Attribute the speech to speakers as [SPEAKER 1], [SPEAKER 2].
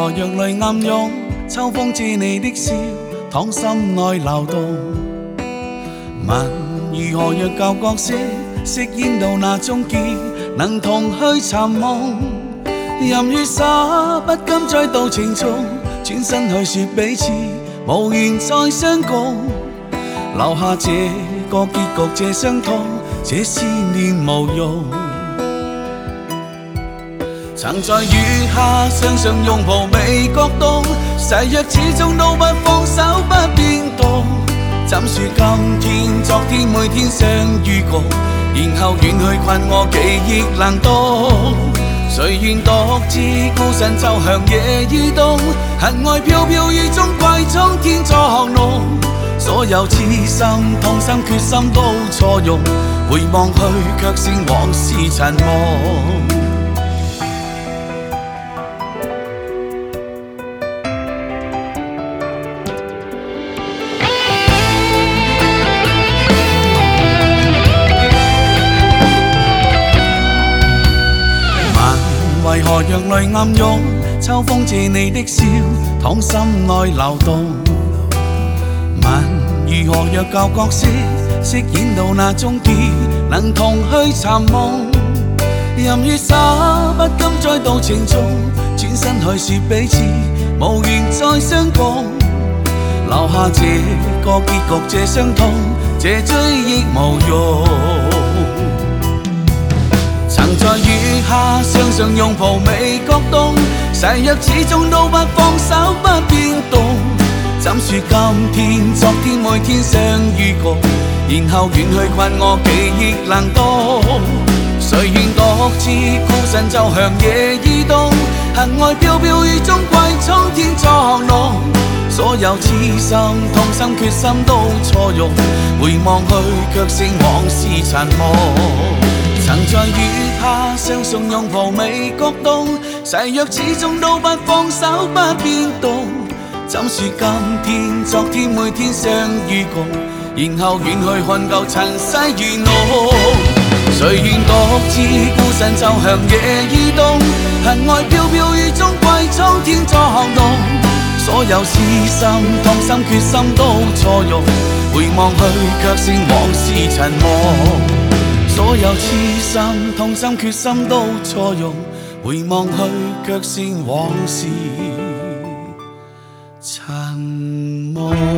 [SPEAKER 1] 何讓淚暗湧？秋風借你的笑，淌心內流動。問如何若舊角色，飾演到那終結，能同去尋夢。任雨灑，不甘再度情重，轉身去說彼此無緣再相共。留下這個結局，這傷痛，這思念無用。曾在雨下雙雙擁抱未覺凍，誓約始終都不放手不變動。怎說今天昨天每天相遇過，然後遠去困我記憶冷凍。誰願獨自孤身走向夜已冬，恨愛飄飄雨中怪蒼天作弄。所有痴心痛心決心都錯用，回望去卻剩往事塵夢。為何讓淚暗湧？秋風借你的笑，淌心內流動。問如何若舊角色，飾演到那終結，能同去尋夢。任雨灑，不甘再度情重，轉身去說彼此無緣再相共。留下這個結局，這傷痛，這追憶無用。曾在雨下雙雙擁抱未覺凍，誓約始終都不放手不變動。怎說今天昨天每天相遇過，然後遠去困我記憶冷凍。誰願獨自孤身走向夜已冬，恨愛飄飄雨中怪蒼天作弄。所有痴心痛心決心都錯用，回望去卻剩往事塵夢。曾在雨下相送擁抱未覺凍，誓約始終都不放手不變動。怎說今天昨天每天相遇過，然後遠去看舊塵世如夢。誰願獨自孤身走向夜已冬，恨愛飄飄雨中怪蒼天作弄。所有痴心痛心決心都錯用，回望去卻剩往事塵夢。所有痴心痛心決心都錯用，回望去卻剩往事塵夢。